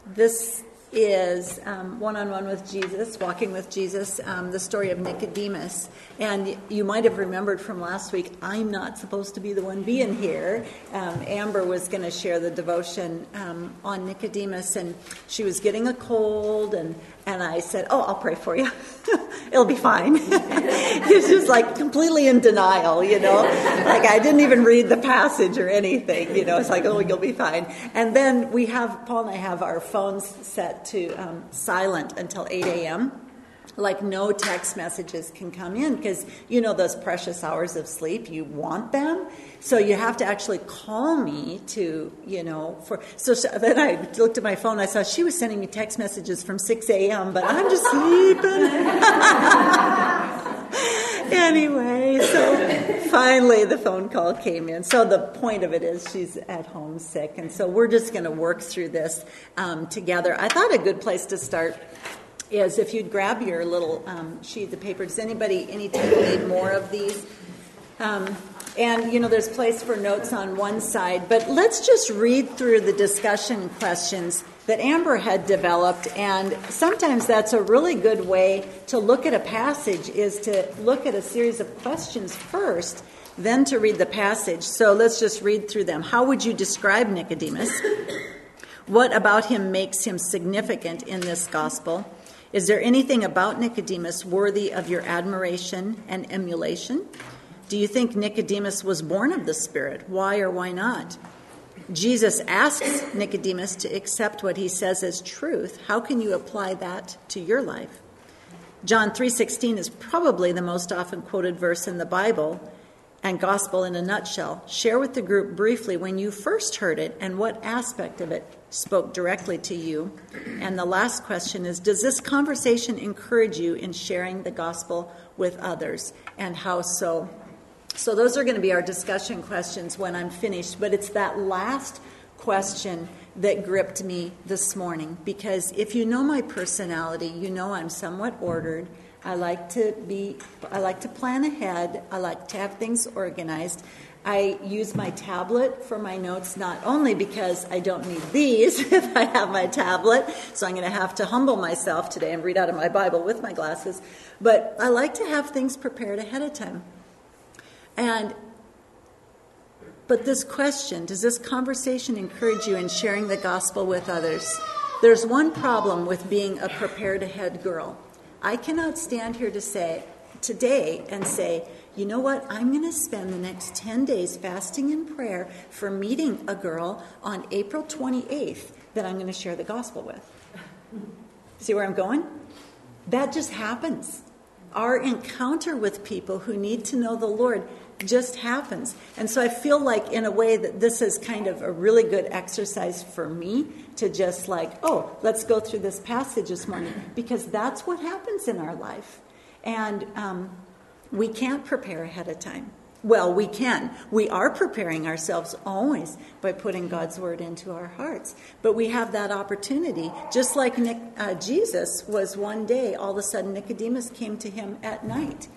This is One-on-One with Jesus, Walking with Jesus, the story of Nicodemus. And you might have remembered from last week, I'm not supposed to be the one being here. Amber was going to share the devotion on Nicodemus, and she was getting a cold, and I said, I'll pray for you. It'll be fine. He was just like completely in denial, Like I didn't even read the passage or anything, It's like, you'll be fine. And then Paul and I have our phones set to silent until 8 a.m. Like no text messages can come in because, those precious hours of sleep, you want them. So you have to actually call me to, So then I looked at my phone. I saw she was sending me text messages from 6 a.m., but I'm just sleeping. Anyway, so finally the phone call came in. So the point of it is she's at home sick. And so we're just going to work through this together. I thought a good place to start is if you'd grab your little sheet of paper. Does anybody anytime need more of these? And, there's place for notes on one side. But let's just read through the discussion questions that Amber had developed. And sometimes that's a really good way to look at a passage, is to look at a series of questions first, then to read the passage. So let's just read through them. How would you describe Nicodemus? What about him makes him significant in this gospel? Is there anything about Nicodemus worthy of your admiration and emulation? Do you think Nicodemus was born of the Spirit? Why or why not? Jesus asks Nicodemus to accept what he says as truth. How can you apply that to your life? John 3:16 is probably the most often quoted verse in the Bible and gospel in a nutshell. Share with the group briefly when you first heard it and what aspect of it spoke directly to you. And the last question is, does this conversation encourage you in sharing the gospel with others? And how so? So those are going to be our discussion questions when I'm finished. But it's that last question that gripped me this morning. Because if you know my personality, you know I'm somewhat ordered. I like to plan ahead. I like to have things organized. I use my tablet for my notes, not only because I don't need these if I have my tablet, so I'm going to have to humble myself today and read out of my Bible with my glasses, but I like to have things prepared ahead of time. But this question, does this conversation encourage you in sharing the gospel with others? There's one problem with being a prepared ahead girl. I cannot stand here today and say, you know what, I'm going to spend the next 10 days fasting in prayer for meeting a girl on April 28th that I'm going to share the gospel with. See where I'm going? That just happens. Our encounter with people who need to know the Lord just happens. And so I feel like in a way that this is kind of a really good exercise for me to just let's go through this passage this morning, because that's what happens in our life. And we can't prepare ahead of time. Well, we can. We are preparing ourselves always by putting God's word into our hearts. But we have that opportunity. Just like Jesus was one day, all of a sudden Nicodemus came to him at night.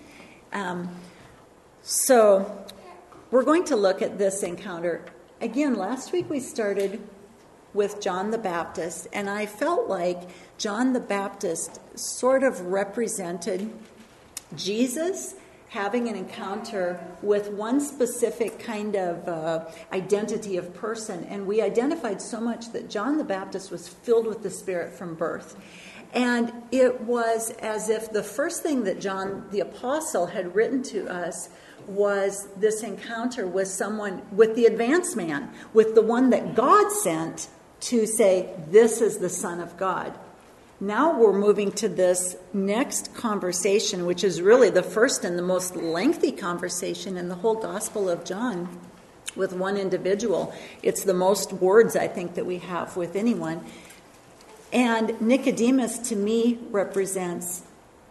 So we're going to look at this encounter. Again, last week we started with John the Baptist, and I felt like John the Baptist sort of represented Jesus having an encounter with one specific kind of identity of person. And we identified so much that John the Baptist was filled with the Spirit from birth. And it was as if the first thing that John the Apostle had written to us was this encounter with someone, with the advanced man, with the one that God sent to say, this is the Son of God. Now we're moving to this next conversation, which is really the first and the most lengthy conversation in the whole Gospel of John with one individual. It's the most words, I think, that we have with anyone. And Nicodemus, to me, represents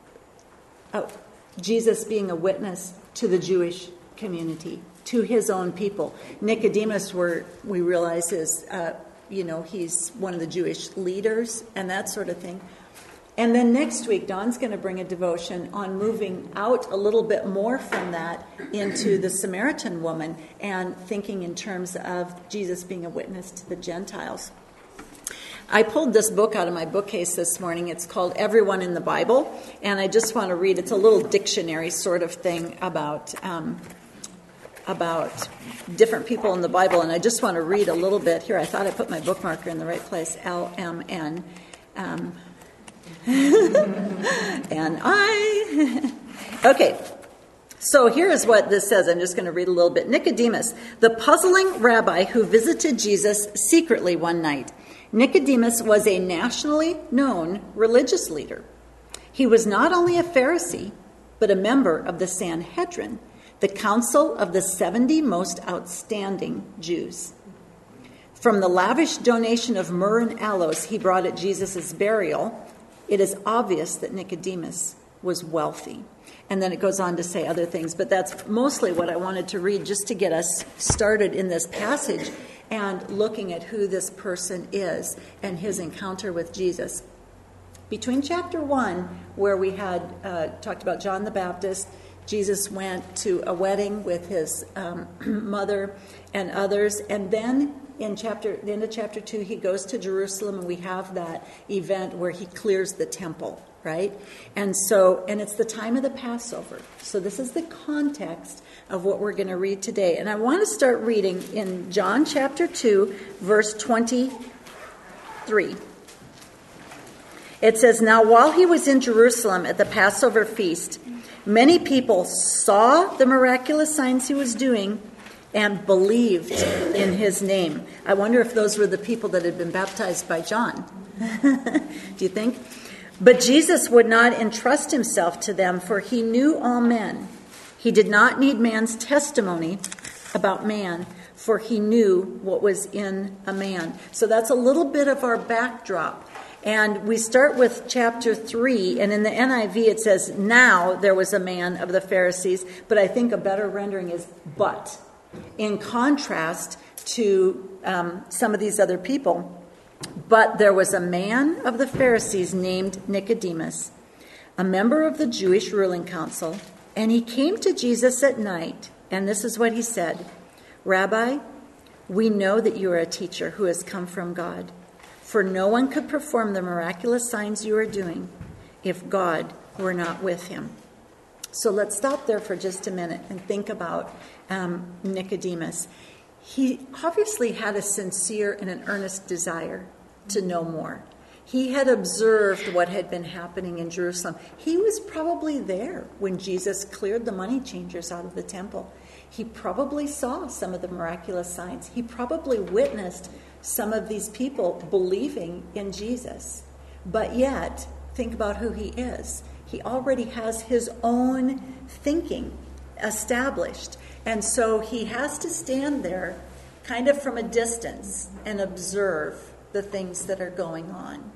Jesus being a witness to the Jewish community, to his own people. Nicodemus, we realize, is he's one of the Jewish leaders and that sort of thing. And then next week, Dawn's going to bring a devotion on moving out a little bit more from that into the Samaritan woman and thinking in terms of Jesus being a witness to the Gentiles. I pulled this book out of my bookcase this morning. It's called Everyone in the Bible, and I just want to read. It's a little dictionary sort of thing about different people in the Bible, and I just want to read a little bit here. I thought I put my bookmarker in the right place. LMN. And I. Okay. So here is what this says. I'm just going to read a little bit. Nicodemus, the puzzling rabbi who visited Jesus secretly one night. Nicodemus was a nationally known religious leader. He was not only a Pharisee, but a member of the Sanhedrin, the council of the 70 most outstanding Jews. From the lavish donation of myrrh and aloes he brought at Jesus' burial, it is obvious that Nicodemus was wealthy. And then it goes on to say other things, but that's mostly what I wanted to read just to get us started in this passage and looking at who this person is and his encounter with Jesus. Between chapter 1, where we had talked about John the Baptist, Jesus went to a wedding with his mother and others, and then in the end of chapter 2, he goes to Jerusalem, and we have that event where he clears the temple, right? And it's the time of the Passover. So this is the context of what we're going to read today. And I want to start reading in John chapter 2, verse 23. It says, "Now while he was in Jerusalem at the Passover feast, many people saw the miraculous signs he was doing and believed in his name." I wonder if those were the people that had been baptized by John. Do you think? "But Jesus would not entrust himself to them, for he knew all men. He did not need man's testimony about man, for he knew what was in a man." So that's a little bit of our backdrop. And we start with chapter 3, and in the NIV it says, "Now there was a man of the Pharisees," but I think a better rendering is "but," in contrast to some of these other people. "But there was a man of the Pharisees named Nicodemus, a member of the Jewish ruling council, and he came to Jesus at night, and this is what he said, 'Rabbi, we know that you are a teacher who has come from God, for no one could perform the miraculous signs you are doing if God were not with him.'" So let's stop there for just a minute and think about Nicodemus. He obviously had a sincere and an earnest desire to know more. He had observed what had been happening in Jerusalem. He was probably there when Jesus cleared the money changers out of the temple. He probably saw some of the miraculous signs. He probably witnessed some of these people believing in Jesus. But yet, think about who he is. He already has his own thinking established. And so he has to stand there kind of from a distance and observe the things that are going on.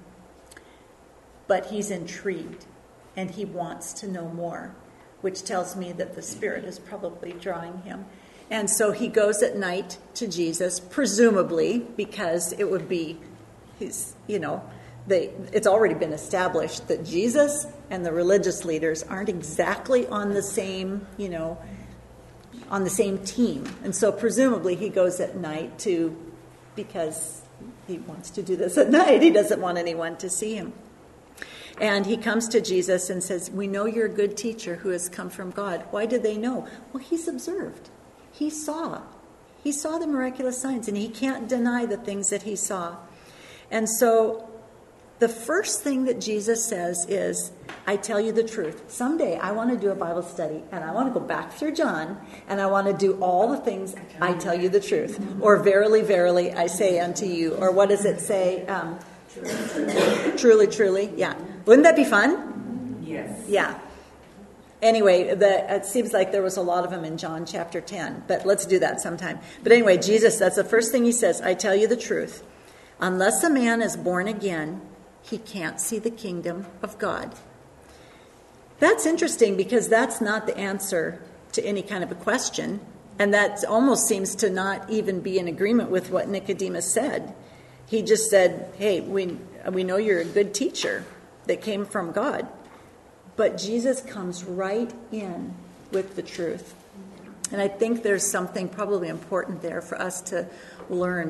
But he's intrigued and he wants to know more, which tells me that the Spirit is probably drawing him. And so he goes at night to Jesus, presumably because it would be, it's already been established that Jesus and the religious leaders aren't exactly on the same, on the same team. And so presumably he goes at night because he wants to do this at night. He doesn't want anyone to see him. And he comes to Jesus and says, "We know you're a good teacher who has come from God." Why do they know? Well, he's observed. He saw the miraculous signs, and he can't deny the things that he saw. And so the first thing that Jesus says is, "I tell you the truth. Someday I want to do a Bible study, and I want to go back through John, and I want to do all the things, I tell you the truth." Or "Verily, verily, I say unto you." Or what does it say? Truly, truly. Yeah. Wouldn't that be fun? Yes. Yeah. Anyway, it seems like there was a lot of them in John chapter 10, but let's do that sometime. But anyway, Jesus, that's the first thing he says, "I tell you the truth. Unless a man is born again, he can't see the kingdom of God." That's interesting because that's not the answer to any kind of a question. And that almost seems to not even be in agreement with what Nicodemus said. He just said, "Hey, we know you're a good teacher that came from God." But Jesus comes right in with the truth. And I think there's something probably important there for us to learn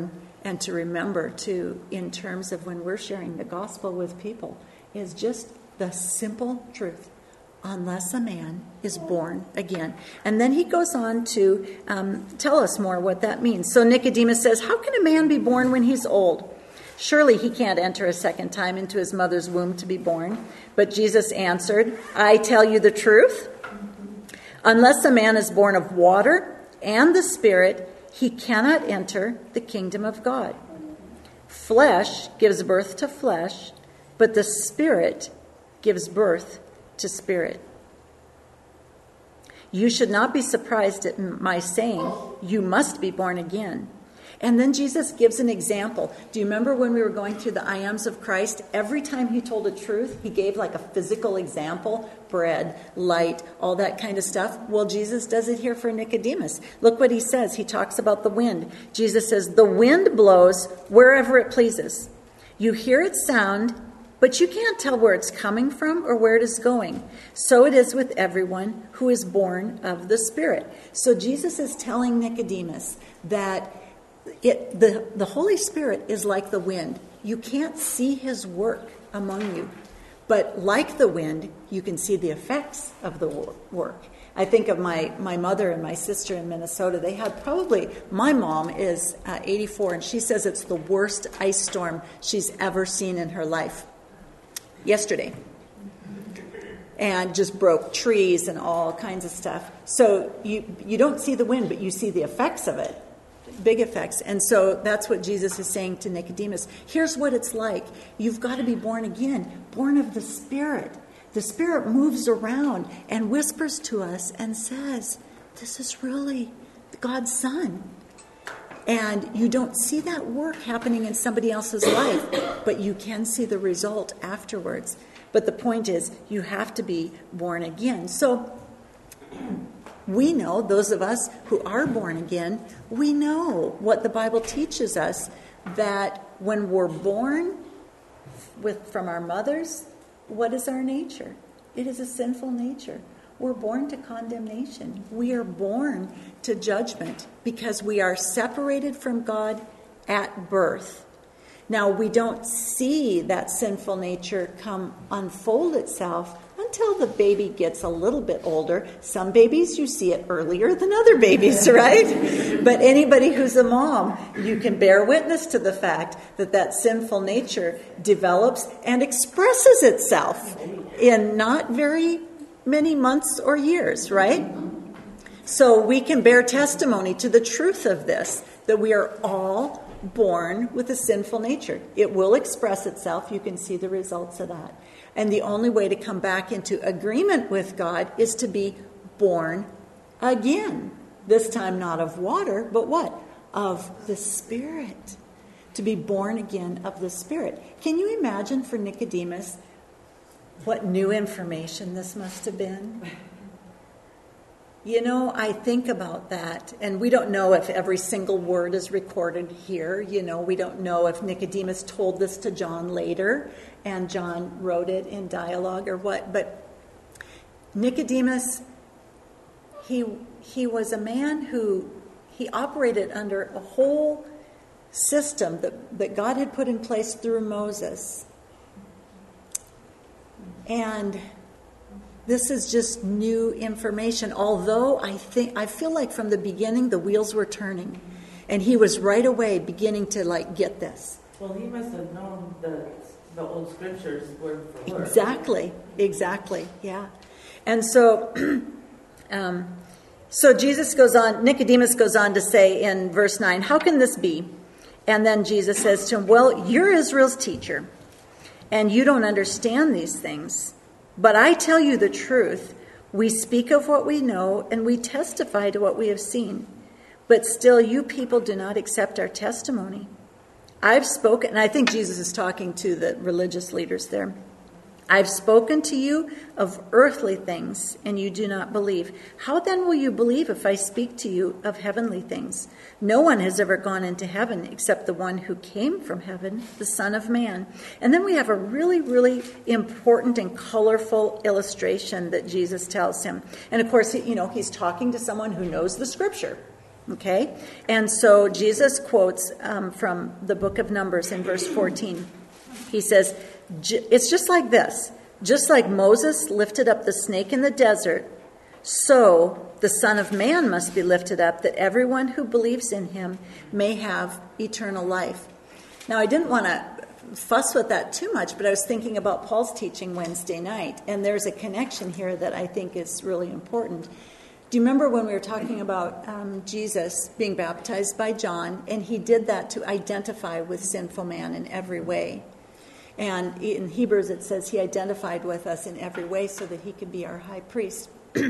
and to remember to, in terms of when we're sharing the gospel with people, is just the simple truth. Unless a man is born again. And then he goes on to tell us more what that means. So Nicodemus says, how can a man be born when he's old? Surely he can't enter a second time into his mother's womb to be born. But Jesus answered, I tell you the truth. Unless a man is born of water and the Spirit, he cannot enter the kingdom of God. Flesh gives birth to flesh, but the Spirit gives birth to spirit. You should not be surprised at my saying, you must be born again. And then Jesus gives an example. Do you remember when we were going through the I ams of Christ? Every time he told a truth, he gave like a physical example, bread, light, all that kind of stuff. Well, Jesus does it here for Nicodemus. Look what he says. He talks about the wind. Jesus says, the wind blows wherever it pleases. You hear its sound, but you can't tell where it's coming from or where it is going. So it is with everyone who is born of the Spirit. So Jesus is telling Nicodemus that the Holy Spirit is like the wind. You can't see his work among you. But like the wind, you can see the effects of the work. I think of my mother and my sister in Minnesota. They had my mom is 84, and she says it's the worst ice storm she's ever seen in her life. Yesterday, and just broke trees and all kinds of stuff. So you don't see the wind, but you see the effects of it, big effects. And so that's what Jesus is saying to Nicodemus. Here's what it's like. You've got to be born again, born of the Spirit. The Spirit moves around and whispers to us and says, this is really God's Son. And you don't see that work happening in somebody else's life, but you can see the result afterwards. But the point is, you have to be born again. So we know, those of us who are born again, we know what the Bible teaches us, that when we're born from our mothers, what is our nature? It is a sinful nature. We're born to condemnation. We are born to judgment because we are separated from God at birth. Now, we don't see that sinful nature unfold itself until the baby gets a little bit older. Some babies, you see it earlier than other babies, right? But anybody who's a mom, you can bear witness to the fact that sinful nature develops and expresses itself in not very many months or years, right? So we can bear testimony to the truth of this, that we are all born with a sinful nature. It will express itself. You can see the results of that. And the only way to come back into agreement with God is to be born again. This time not of water, but what? Of the Spirit. To be born again of the Spirit. Can you imagine for Nicodemus what new information this must have been? You know, I think about that, and we don't know if every single word is recorded here. You know, we don't know if Nicodemus told this to John later, and John wrote it in dialogue or what. But Nicodemus, he was a man who, he operated under a whole system that God had put in place through Moses. And this is just new information, although I feel like from the beginning the wheels were turning, and he was right away beginning to get this. Well, he must have known the old scriptures word for word. Exactly, yeah. And so, so Nicodemus goes on to say in verse 9, how can this be? And then Jesus says to him, well, you're Israel's teacher, and you don't understand these things. But I tell you the truth. We speak of what we know, and we testify to what we have seen. But still, you people do not accept our testimony. I've spoken, and I think Jesus is talking to the religious leaders there. I've spoken to you of earthly things, and you do not believe. How then will you believe if I speak to you of heavenly things? No one has ever gone into heaven except the one who came from heaven, the Son of Man. And then we have a really, really important and colorful illustration that Jesus tells him. And of course, he's talking to someone who knows the scripture. Okay? And so Jesus quotes from the book of Numbers in verse 14. He says, it's just like this. Just like Moses lifted up the snake in the desert, so the Son of Man must be lifted up, that everyone who believes in him may have eternal life. Now, I didn't want to fuss with that too much, but I was thinking about Paul's teaching Wednesday night, and there's a connection here that I think is really important. Do you remember when we were talking about Jesus being baptized by John, and he did that to identify with sinful man in every way? And in Hebrews it says he identified with us in every way so that he could be our high priest.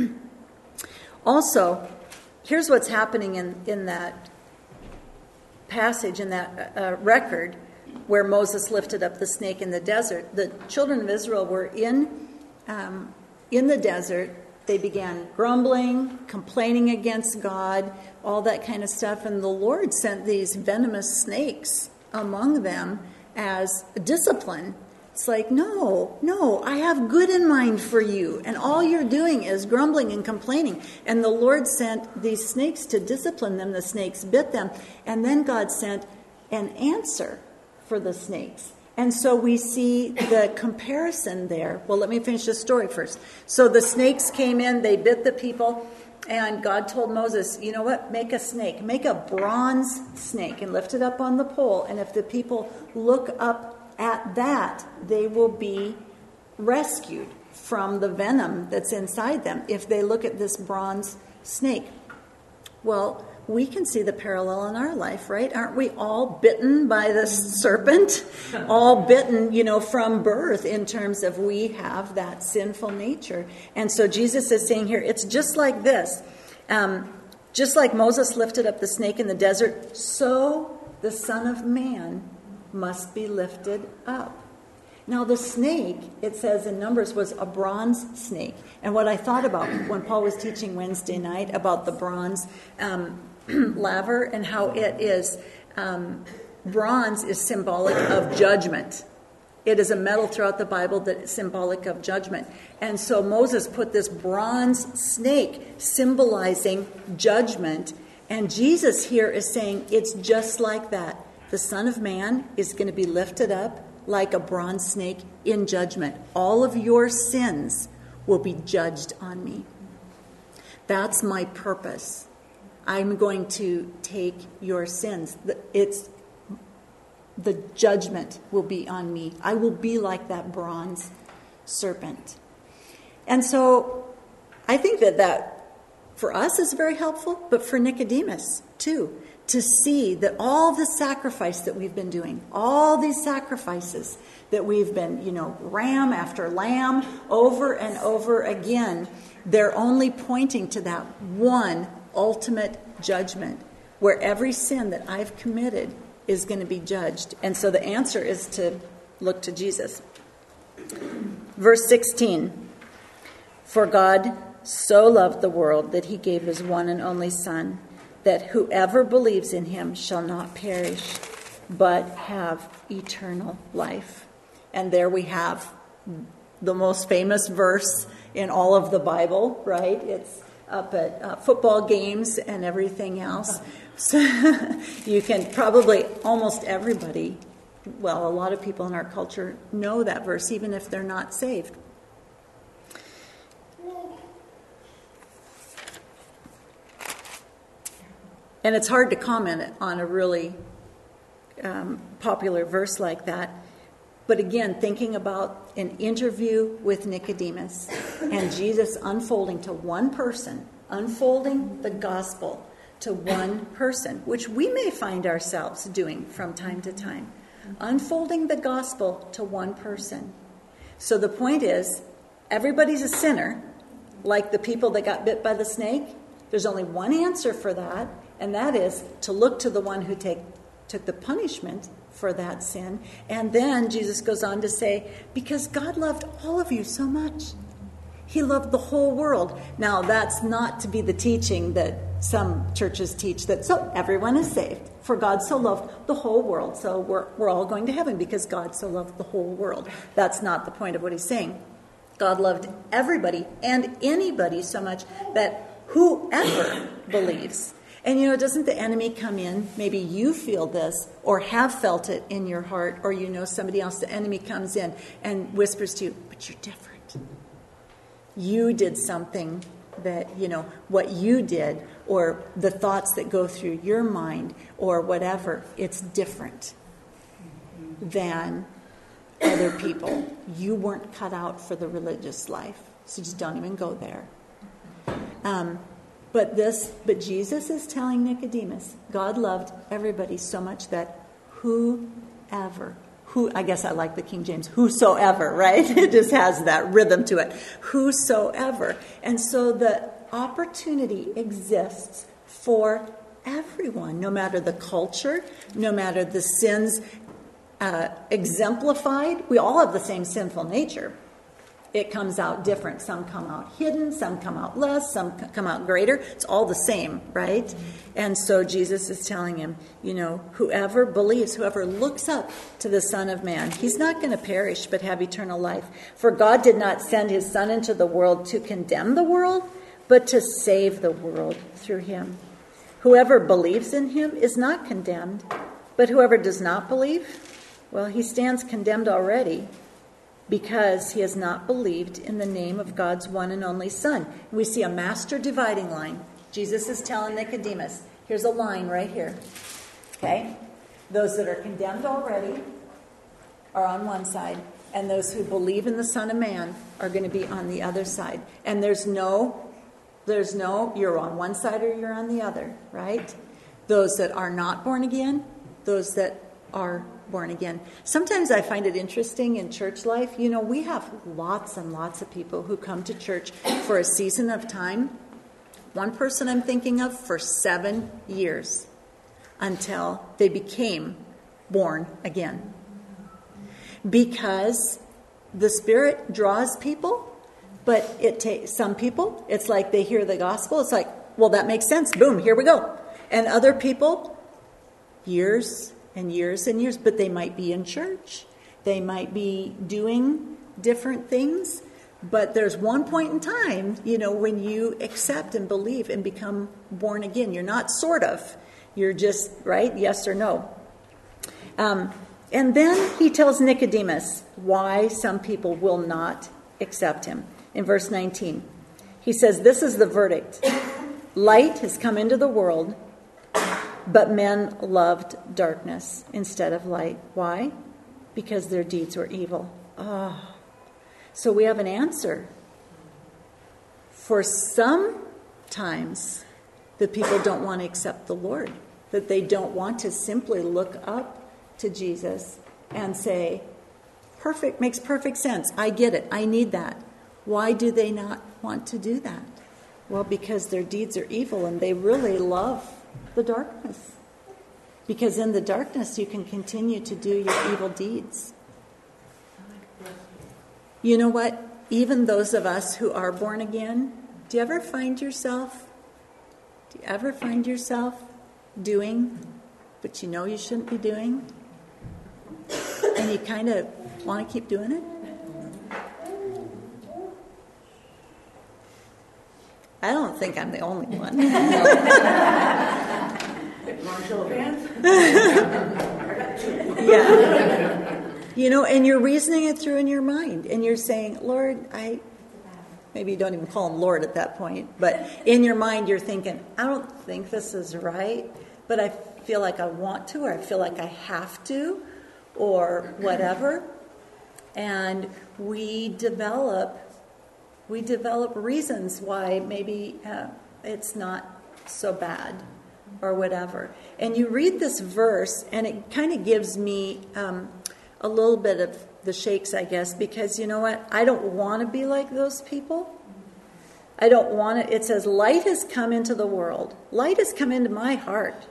Also, here's what's happening in that passage, in that record, where Moses lifted up the snake in the desert. The children of Israel were in the desert. They began grumbling, complaining against God, all that kind of stuff. And the Lord sent these venomous snakes among them as discipline. It's like, no, I have good in mind for you. And all you're doing is grumbling and complaining. And the Lord sent these snakes to discipline them. The snakes bit them. And then God sent an answer for the snakes. And so we see the comparison there. Well, let me finish the story first. So the snakes came in, they bit the people, and God told Moses, you know what, make a snake. Make a bronze snake and lift it up on the pole. And if the people look up at that, they will be rescued from the venom that's inside them if they look at this bronze snake. Well, we can see the parallel in our life, right? Aren't we all bitten by this serpent? All bitten, from birth, in terms of we have that sinful nature. And so Jesus is saying here, it's just like this. Just like Moses lifted up the snake in the desert, so the Son of Man must be lifted up. Now the snake, it says in Numbers, was a bronze snake. And what I thought about when Paul was teaching Wednesday night about the bronze laver and how it is, bronze is symbolic of judgment. It is a metal throughout the Bible that is symbolic of judgment. And so Moses put this bronze snake symbolizing judgment. And Jesus here is saying it's just like that. The Son of Man is going to be lifted up like a bronze snake in judgment. All of your sins will be judged on me. That's my purpose. I'm going to take your sins. The judgment will be on me. I will be like that bronze serpent. And so I think that for us is very helpful, but for Nicodemus too, to see that all the sacrifice that we've been doing, all these sacrifices that we've been, ram after lamb, over and over again, they're only pointing to that one ultimate judgment where every sin that I've committed is going to be judged. And so the answer is to look to Jesus. Verse 16, for God so loved the world that he gave his one and only Son, that whoever believes in him shall not perish, but have eternal life. And there we have the most famous verse in all of the Bible, right? It's up at football games and everything else. So you can probably, almost everybody, well, a lot of people in our culture know that verse, even if they're not saved. And it's hard to comment on a really popular verse like that. But again, thinking about an interview with Nicodemus and Jesus unfolding to one person, unfolding the gospel to one person, which we may find ourselves doing from time to time, unfolding the gospel to one person. So the point is, everybody's a sinner, like the people that got bit by the snake. There's only one answer for that, and that is to look to the one who took the punishment for that sin. And then Jesus goes on to say, because God loved all of you so much. He loved the whole world. Now, that's not to be the teaching that some churches teach, that so everyone is saved. For God so loved the whole world. So we're all going to heaven because God so loved the whole world. That's not the point of what he's saying. God loved everybody and anybody so much that whoever believes. And doesn't the enemy come in? Maybe you feel this or have felt it in your heart, or somebody else. The enemy comes in and whispers to you, but you're different. You did something that, what you did, or the thoughts that go through your mind, or whatever, it's different than other people. You weren't cut out for the religious life, so just don't even go there. But Jesus is telling Nicodemus, God loved everybody so much that I guess I like the King James, whosoever, right? It just has that rhythm to it. Whosoever. And so the opportunity exists for everyone, no matter the culture, no matter the sins exemplified. We all have the same sinful nature. It comes out different. Some come out hidden, some come out less, some come out greater. It's all the same, right? And so Jesus is telling him, whoever believes, whoever looks up to the Son of Man, he's not going to perish but have eternal life. For God did not send his Son into the world to condemn the world, but to save the world through him. Whoever believes in him is not condemned, but whoever does not believe, well, he stands condemned already, because he has not believed in the name of God's one and only Son. We see a master dividing line. Jesus is telling Nicodemus, here's a line right here. Okay? Those that are condemned already are on one side, and those who believe in the Son of Man are going to be on the other side. And there's no, you're on one side or you're on the other, right? Those that are not born again, those that are born again. Sometimes I find it interesting in church life. We have lots and lots of people who come to church for a season of time. One person I'm thinking of for 7 years until they became born again. Because the Spirit draws people, but it takes some people, it's like they hear the gospel. It's like, well, that makes sense. Boom, here we go. And other people, years and years and years, but they might be in church. They might be doing different things. But there's one point in time, when you accept and believe and become born again. You're not sort of. You're just, right? Yes or no. And then he tells Nicodemus why some people will not accept him. In verse 19, he says, this is the verdict. Light has come into the world, but men loved darkness instead of light. Why? Because their deeds were evil. So we have an answer. For sometimes the people don't want to accept the Lord. That they don't want to simply look up to Jesus and say, perfect, makes perfect sense. I get it. I need that. Why do they not want to do that? Well, because their deeds are evil and they really love the darkness. Because in the darkness you can continue to do your evil deeds. You know what? Even those of us who are born again, do you ever find yourself doing what you know you shouldn't be doing? And you kind of want to keep doing it? I don't think I'm the only one. Yeah. And you're reasoning it through in your mind. And you're saying, Lord, maybe you don't even call him Lord at that point. But in your mind, you're thinking, I don't think this is right. But I feel like I want to, or I feel like I have to, or whatever. And we develop reasons why maybe it's not so bad or whatever. And you read this verse, and it kind of gives me a little bit of the shakes, I guess, because you know what? I don't want to be like those people. I don't want to. It says, light has come into the world. Light has come into my heart.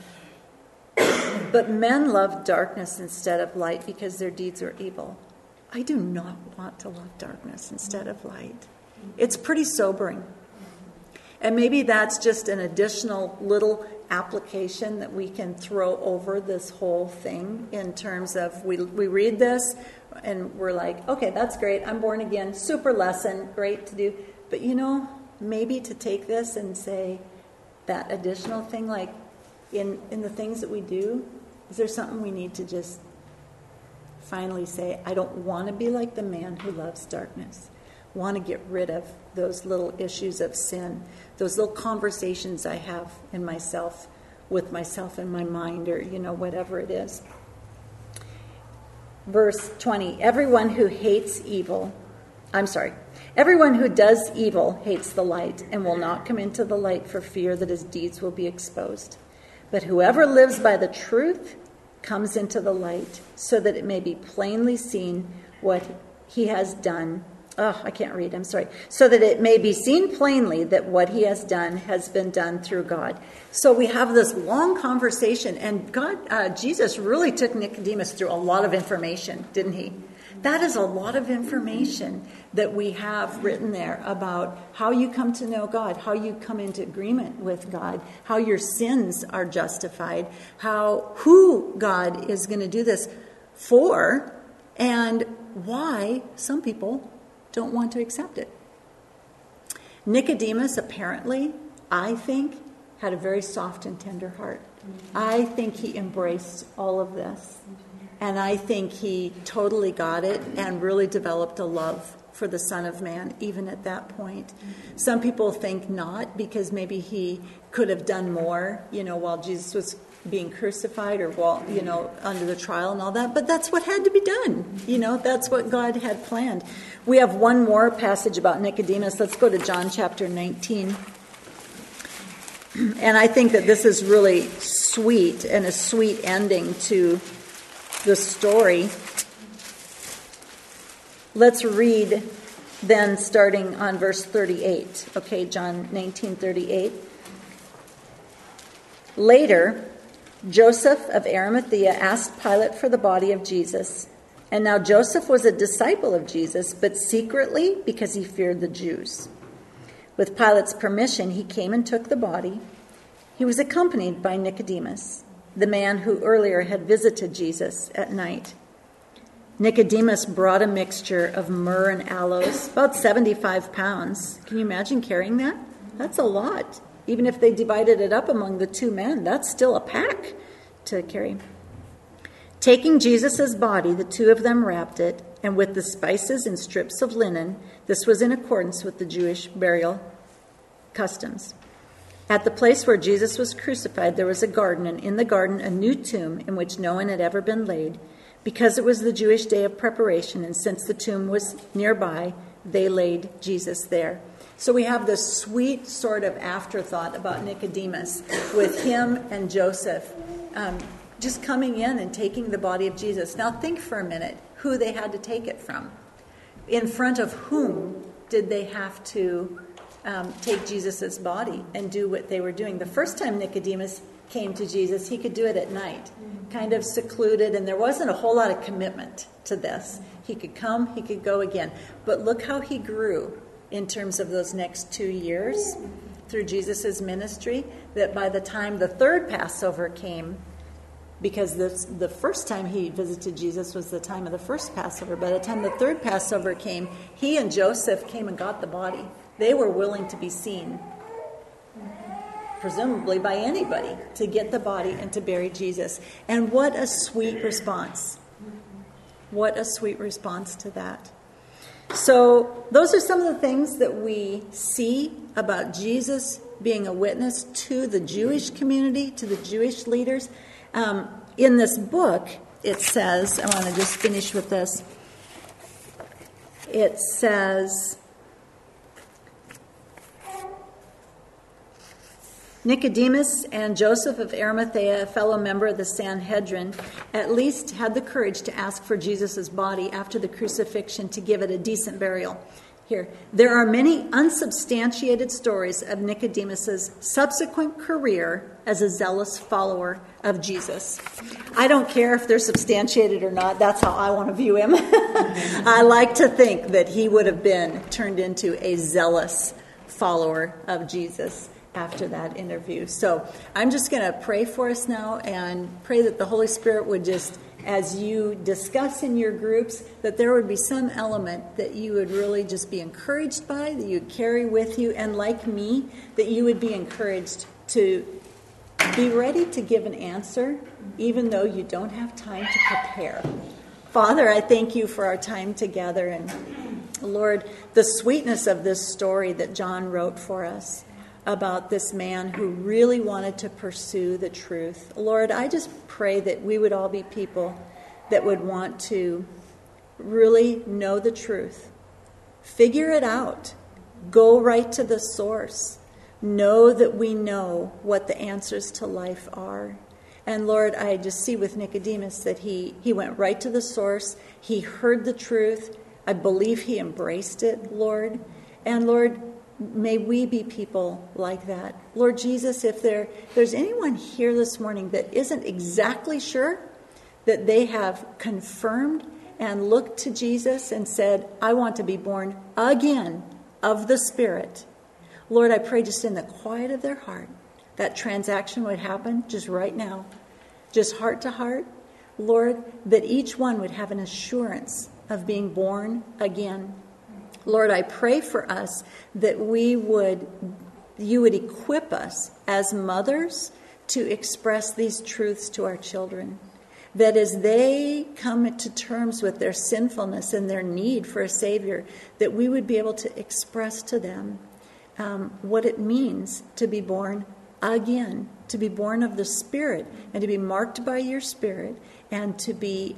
But men love darkness instead of light because their deeds are evil. I do not want to love darkness instead of light. It's pretty sobering. And maybe that's just an additional little application that we can throw over this whole thing in terms of we read this and we're like, okay, that's great. I'm born again. Super lesson. Great to do. But maybe to take this and say, that additional thing, like in the things that we do, is there something we need to just finally say, I don't want to be like the man who loves darkness. Want to get rid of those little issues of sin, those little conversations I have in myself, with myself in my mind, or, whatever it is. Verse 20, everyone who does evil hates the light and will not come into the light for fear that his deeds will be exposed. But whoever lives by the truth comes into the light so that it may be plainly seen what he has done. I can't read, I'm sorry. So that it may be seen plainly that what he has done has been done through God. So we have this long conversation, and Jesus really took Nicodemus through a lot of information, didn't he? That is a lot of information that we have written there about how you come to know God, how you come into agreement with God, how your sins are justified, who God is going to do this for, and why some people don't want to accept it. Nicodemus apparently, I think, had a very soft and tender heart. I think he embraced all of this. And I think he totally got it and really developed a love for the Son of Man, even at that point. Some people think not, because maybe he could have done more, while Jesus was being crucified, or while, under the trial and all that. But that's what had to be done. That's what God had planned. We have one more passage about Nicodemus. Let's go to John chapter 19. And I think that this is really sweet and a sweet ending to the story. Let's read then starting on verse 38. Okay, John 19:38. Later, Joseph of Arimathea asked Pilate for the body of Jesus. And now Joseph was a disciple of Jesus, but secretly because he feared the Jews. With Pilate's permission, he came and took the body. He was accompanied by Nicodemus, the man who earlier had visited Jesus at night. Nicodemus brought a mixture of myrrh and aloes, about 75 pounds. Can you imagine carrying that? That's a lot. Even if they divided it up among the two men, that's still a pack to carry. Taking Jesus' body, the two of them wrapped it, and with the spices in strips of linen, this was in accordance with the Jewish burial customs. At the place where Jesus was crucified, there was a garden, and in the garden a new tomb in which no one had ever been laid. Because it was the Jewish day of preparation, and since the tomb was nearby, they laid Jesus there. So we have this sweet sort of afterthought about Nicodemus with him and Joseph just coming in and taking the body of Jesus. Now think for a minute who they had to take it from. In front of whom did they have to take Jesus' body and do what they were doing? The first time Nicodemus came to Jesus, he could do it at night, kind of secluded, and there wasn't a whole lot of commitment to this. He could come, he could go again. But look how he grew in terms of those next 2 years through Jesus' ministry, that by the time the third Passover came, because the first time he visited Jesus was the time of the first Passover, by the time the third Passover came, he and Joseph came and got the body. They were willing to be seen, presumably by anybody, to get the body and to bury Jesus. And what a sweet response. What a sweet response to that. So those are some of the things that we see about Jesus being a witness to the Jewish community, to the Jewish leaders. In this book, it says, I want to just finish with this. It says, Nicodemus and Joseph of Arimathea, a fellow member of the Sanhedrin, at least had the courage to ask for Jesus' body after the crucifixion to give it a decent burial. Here, there are many unsubstantiated stories of Nicodemus's subsequent career as a zealous follower of Jesus. I don't care if they're substantiated or not. That's how I want to view him. I like to think that he would have been turned into a zealous follower of Jesus after that interview. So I'm just going to pray for us now and pray that the Holy Spirit would just, as you discuss in your groups, that there would be some element that you would really just be encouraged by, that you'd carry with you, and like me, that you would be encouraged to be ready to give an answer, even though you don't have time to prepare. Father, I thank you for our time together. And Lord, the sweetness of this story that John wrote for us about this man who really wanted to pursue the truth. Lord, I just pray that we would all be people that would want to really know the truth, figure it out, go right to the source, know that we know what the answers to life are. And Lord, I just see with Nicodemus that he went right to the source. He heard the truth. I believe he embraced it, Lord. And Lord, may we be people like that. Lord Jesus, if there's anyone here this morning that isn't exactly sure that they have confirmed and looked to Jesus and said, I want to be born again of the Spirit. Lord, I pray just in the quiet of their heart, that transaction would happen just right now, just heart to heart. Lord, that each one would have an assurance of being born again. Lord, I pray for us that you would equip us as mothers to express these truths to our children. That as they come to terms with their sinfulness and their need for a Savior, that we would be able to express to them what it means to be born again, to be born of the Spirit, and to be marked by your Spirit, and to be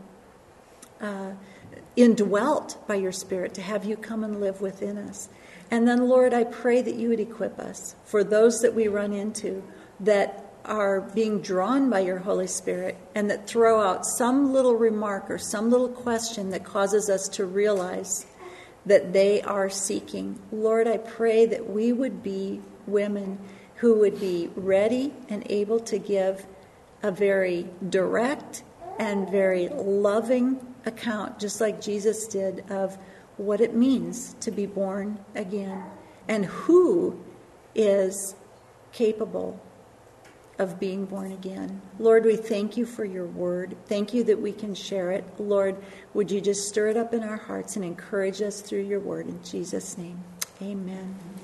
indwelt by your Spirit, to have you come and live within us. And then, Lord, I pray that you would equip us for those that we run into that are being drawn by your Holy Spirit and that throw out some little remark or some little question that causes us to realize that they are seeking. Lord, I pray that we would be women who would be ready and able to give a very direct and very loving account, just like Jesus did, of what it means to be born again and who is capable of being born again. Lord, we thank you for your word. Thank you that we can share it. Lord, would you just stir it up in our hearts and encourage us through your word in Jesus' name. Amen.